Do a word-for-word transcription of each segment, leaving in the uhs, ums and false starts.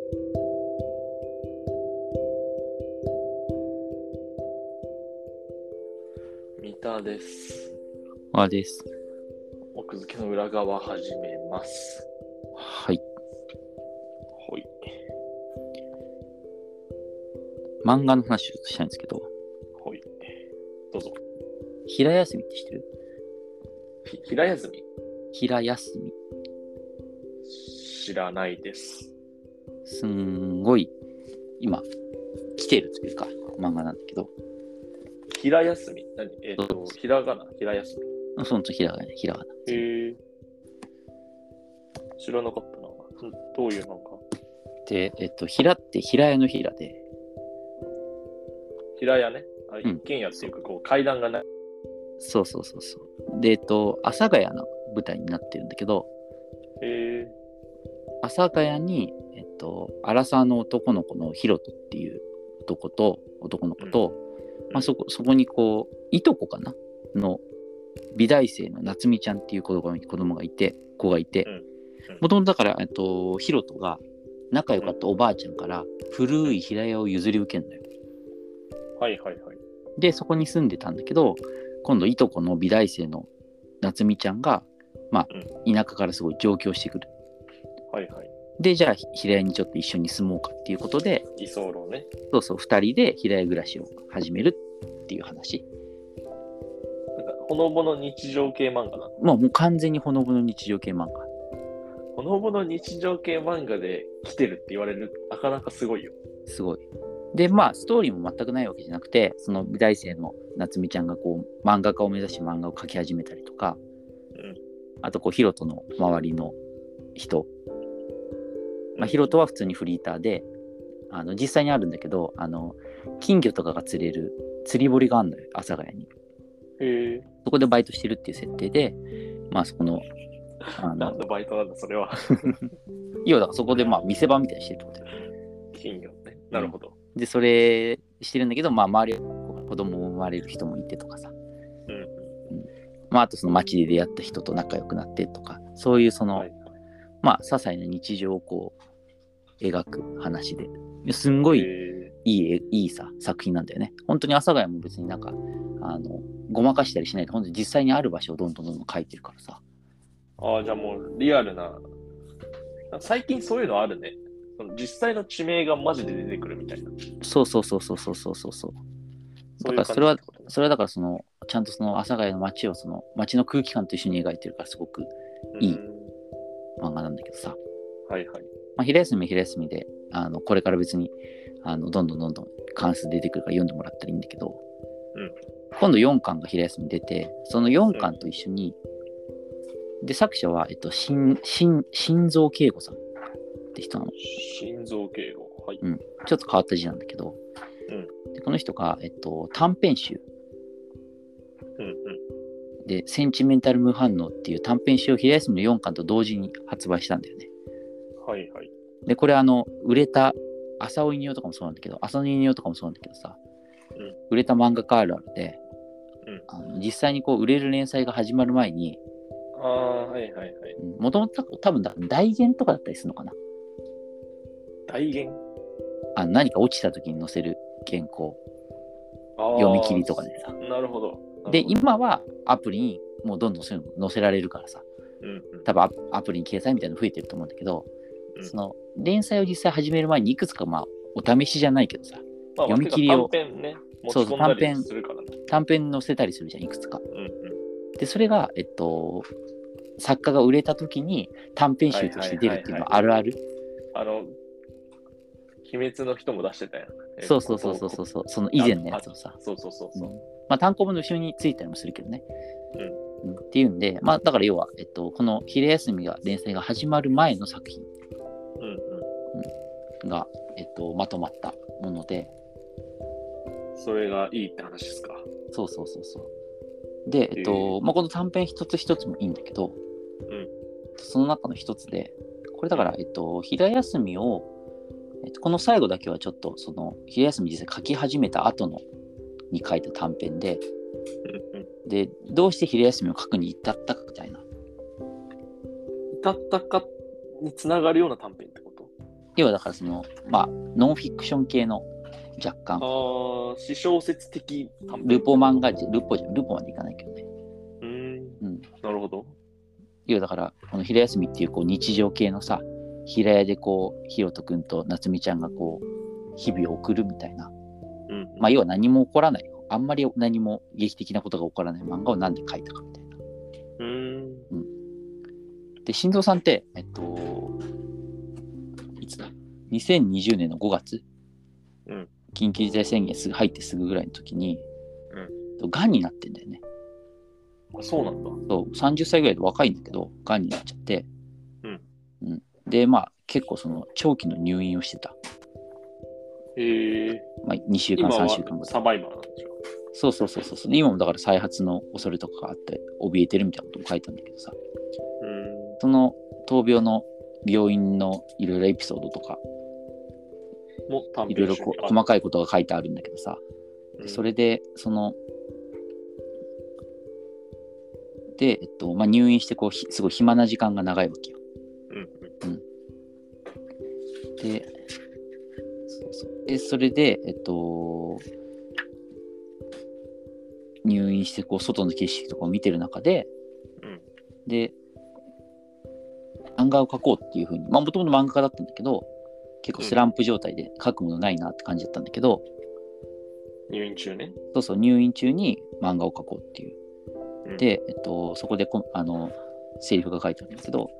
三田です。 あです。 奥付けの裏側始めます。 はい。 ほい。 漫画の話をしたいんですけど。 ほい。どうぞ。 平休みって知ってる？ ひ平休み？ 平休み。 知らないです。 すんごい今来てるというか漫画なんだけど。 平休み？何？えっ、ー、と、ひらがな？平休み。そのとひらがな、ひらがな。 へえ。知らなかったな。どういう漫画？ で、えっと、平って平屋の平で。 平屋ね。あ、 うん、 一軒家っていうか、こう階段がない。 そうそうそうそう。で、えっと、阿佐ヶ谷の舞台になってるんだけど、 へえ。 阿佐ヶ谷に、えっと、荒沢の男の子のヒロトっていう男と、男の子と、うん、まあ、そこ、そこにこう、いとこかなの美大生の夏美ちゃんっていう子供子供がいて、子がいて、もともとだから、えっと、ヒロトが仲良かったおばあちゃんから古い平屋を譲り受けんだよ。 はいはいはい。 で、そこに住んでたんだけど、今度いとこの美大生の夏美ちゃんが、まあ、うん、田舎からすごい上京してくる。 はいはい。 で、じゃあ平屋にちょっと一緒に住もうかっていうことで、 居候ね。 そうそう、二人で平屋暮らしを始めるっていう話。 なんかほのぼの日常系漫画なの？ もう、もう完全にほのぼの日常系漫画。 ほのぼの日常系漫画で来てるって言われる、なかなかすごいよ。 すごい。で、まあ、ストーリーも全くないわけじゃなくて、その美大生の夏美ちゃんがこう、漫画家を目指して漫画を描き始めたりとか、うん、あとこう、ヒロトの周りの人。まあ、ヒロトは普通にフリーターで、あの実際にあるんだけど、あの金魚とかが釣れる釣り堀があるのよ、阿佐ヶ谷に。 へえ。 そこでバイトしてるっていう設定で、まあそこの、 あの何のバイトなんだそれは。 いやだからそこでまあ見せ場みたいにしてるってことよ。 金魚ね。なるほど。 うん、でそれしてるんだけど、まあ周り子供を生まれる人もいてとかさ。うん。うん、まああとその街で出会った人と仲良くなってとか、そういうその、はい、まあ些細な日常をこう描く話ですんごいいい、いいさ作品なんだよね。本当に阿佐ヶ谷も別になんかあのごまかしたりしないで、本当に実際にある場所をどんどんどんどん描いてるからさ。 ああ、じゃあもうリアルな。最近そういうのあるね。その実際の地名がマジで出てくるみたいな。 そうそうそうそうそうそうそうそう。だからそれはそれはだからそのちゃんとその阿佐ヶ谷の街をその街の空気感と一緒に描いてるからすごくいい漫画なんだけどさ。 はいはい。 まあ、平休み平休みであのこれから別にあのどんどんどんどん関数出てくるから読んでもらったらいいんだけど、うん、今度よんかんが平休み出て、そのよんかんと一緒に、うん、で作者は、えっと、新新新蔵慶吾さんって人なの。 新蔵慶吾、はい、 うん、ちょっと変わった字なんだけど、うん、でこの人が、えっと、短編集、うんうん、でセンチメンタル無反応っていう短編集を平休みのよんかんと同時に発売したんだよね。 はいはい。 でこれあの売れた浅尾稲夫とかもそうなんだけど、浅尾稲夫とかもそうなんだけどさ、うん、売れた漫画家あるあるで、うん、あの実際にこう売れる連載が始まる前に、 ああはいはいはい。 もともと多分大言とかだったりするのかな。 大言？ あ何か落ちた時に載せる原稿、読み切りとかでさ。 なるほど。 で今はアプリにもうどんどんそういうの載せられるからさ、うんうん、多分アプリに掲載みたいなの増えてると思うんだけど、うん、その連載を実際始める前にいくつかまあお試しじゃないけどさ、まあ、読み切りを短編ね、持ち込んだりするからね。 短編載せたりするじゃん、いくつか。うんうん、でそれがえっと作家が売れた時に短編集として出るっていうのはあるある。 あの鬼滅の人も出してたやん。 そうそうそうそうそうそう、その以前のやつをさ。 そうそうそうそう。うん、 まあ単行本の後ろについたりもするけどね。うん。うん、っていうんで、まあだから要はえっとこの昼休みが連載が始まる前の作品、うんうんうん、がえっとまとまったもので。 それがいいって話ですか。 そうそうそうそう。でえっと、えー、まあこの短編一つ一つもいいんだけど、うん、その中の一つで、これだからえっと昼休みをえっと、この最後だけはちょっとその昼休み実際書き始めた後のに書いた短編で、でどうして昼休みを書くに至ったかみたいな。 至ったかにつながるような短編ってこと？ 要はだからその、まあ、ノンフィクション系の若干。 ああ、私小説的短編。 ルポ漫画、ルポじゃ、ルポまでいかないけどね。 うーん。 うん。 なるほど。 要はだから、この平休みっていうこう日常系のさ、平屋でこう、ひろとくんと夏美ちゃんがこう、日々を送るみたいな。 うん。 まあ、要は何も起こらない。あんまり何も劇的なことが起こらない漫画をなんで書いたかみたいな。 うーん。 うん。で、新藤さんって、えっと、いつだ ?にせんにじゅうねんのごがつ、 うん、 緊急事態宣言すぐ入ってすぐぐらいの時に、 うん、 がんになってんだよね。 あ、そうなんだ。 そう、さんじゅっさいぐらいで若いんだけど、がんになっちゃって、 うんうん、で、まあ、結構その長期の入院をしてた。 へえ。 まあ、にしゅうかん、さんしゅうかんぐらい。 サバイバーなんでしょ。 そうそうそうそう。今もだから再発の恐れとかがあって、怯えてるみたいなことも書いたんだけどさ、 うん。 その闘病の病院のいろいろエピソードとか、 もいろいろこう細かいことが書いてあるんだけどさ、 うん、 それで、その、で、えっと、まあ、入院してこう、すごい暇な時間が長いわけよ。 うん。うん。 で、そうそう。で、それで、えっと、入院してこう外の景色とかを見てる中で、 うん、 で、漫画を描こうっていうふうに、まあもともと漫画家だったんだけど、結構スランプ状態で描くものないなって感じだったんだけど、 うん、入院中ね。 そうそう、入院中に漫画を描こうっていう。 うん、 で、えっと、そこでこあの、セリフが書いてあるんだけど、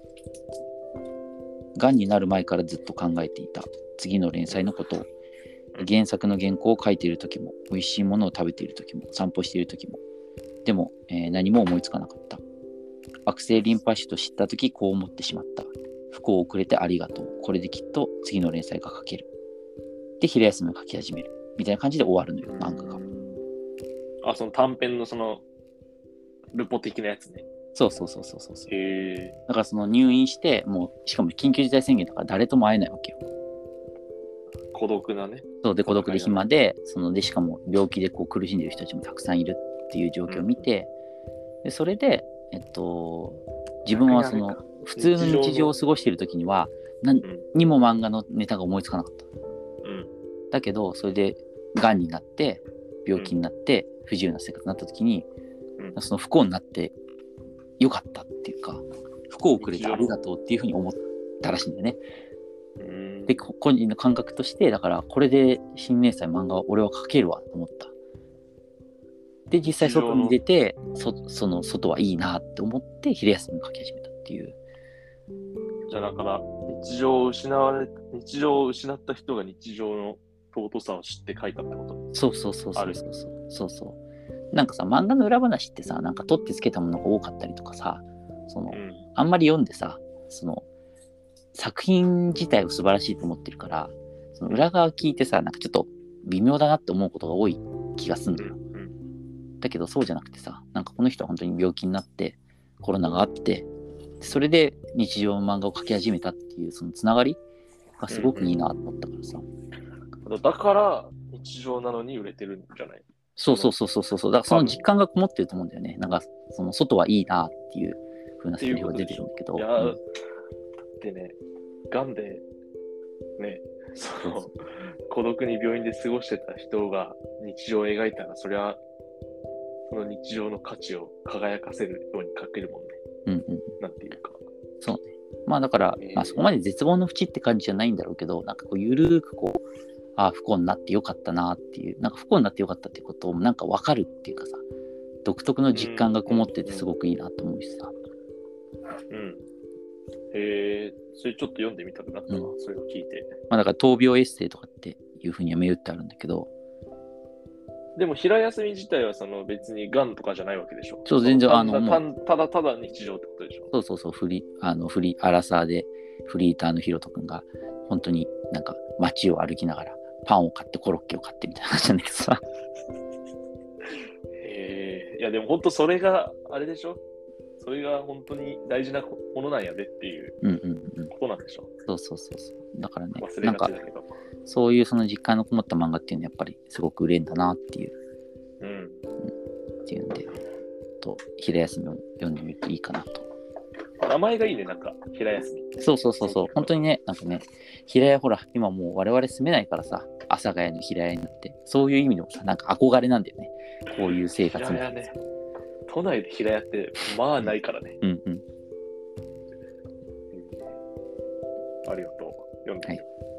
がんになる前からずっと考えていた次の連載のことを、原作の原稿を書いている時も、美味しいものを食べている時も、散歩している時も、でも、えー、何も思いつかなかった。悪性リンパ腫と知った時こう思ってしまった。不幸をくれてありがとう。これできっと次の連載が書ける。で、昼休みを書き始める。みたいな感じで終わるのよ、漫画が。 あ、その短編のその、ルポ的なやつね。 そうそうそうそうそう。 へえ。 だからその入院して、もう、しかも緊急事態宣言だから誰とも会えないわけよ。 孤独なね。 そうで、孤独で暇で、そので、しかも病気でこう苦しんでる人たちもたくさんいるっていう状況を見て、うん、でそれで、えっと、自分はその、普通の日常を過ごしている時には、何にも漫画のネタが思いつかなかった。うん、だけど、それで、がんになって、病気になって、不自由な生活になった時に、うん、その不幸になってよかったっていうか、不幸をくれてありがとうっていうふうに思ったらしいんだよね。で、個人の感覚として、だからこれで新連載漫画を俺は描けるわと思った。で、実際外に出て、そ, その外はいいなって思って昼休みを描き始めたっていう。 じゃあだから日常を失われ日常を失った人が日常の尊さを知って描いたってこと？ そうそうそうそうそうそうそう。なんかさ、漫画の裏話ってさ、なんか取ってつけたものが多かったりとかさ、その、うん、あんまり読んでさ、その作品自体を素晴らしいと思ってるから、その裏側聞いてさ、なんかちょっと微妙だなって思うことが多い気がするんだよ。うんうん、だけどそうじゃなくてさ、なんかこの人は本当に病気になってコロナがあって、それで日常の漫画を描き始めたっていうそのつながりがすごくいいなと思ったからさ。 うんうん、だから日常なのに売れてるんじゃない？ そうそうそうそうそう。だからその実感がこもってると思うんだよね。なんかその外はいいなっていう風なセリフが出てるんだけど。 いや、うん、でね、がんでね、その孤独に病院で過ごしてた人が日常を描いたら、そりゃその日常の価値を輝かせるように描けるもんね。 うんうん。 なんていうか。 そうね。まあだから、えーまあ、そこまで絶望の淵って感じじゃないんだろうけど、なんかこうゆるーくこう、ああ不幸になってよかったなっていう、なんか不幸になってよかったっていうことをなんか分かるっていうかさ、独特の実感がこもっててすごくいいなと思うしさ。 うん。うん、へえ、それちょっと読んでみたくなったな、うん、それを聞いて。 まあだから闘病エッセイとかっていうふうには銘打ってあるんだけど。 でも平休み自体はその別にがんとかじゃないわけでしょ。 そう、全然あのもうただただ日常ってことでしょ。 そうそうそう、フリあのフリアラサーでフリーターのヒロト君が本当になんか街を歩きながらパンを買ってコロッケを買ってみたいな話なんだけどさ。 へえ、いやでも本当それがあれでしょ。それが本当に大事なものなんやでっていうことなんでしょ。うんうんうん、そうそうそうそう。だからね、 忘れがちだけど、 そういうその実感のこもった漫画っていうのはやっぱりすごく売れんだなっていう、 うん、うん、 っていうんで、と昼休みを読んでみるといいかなと名前がいいね、なんか、平休み。 そうそうそうそう、本当にね、なんかね、平屋、ほら、今もう我々住めないからさ、阿佐ヶ谷の平屋になって、そういう意味でもさ、なんか憧れなんだよね、こういう生活に。 平屋ね。都内で平屋って、まあないからね。 うんうん。 ありがとう。読んでみよう。 はい。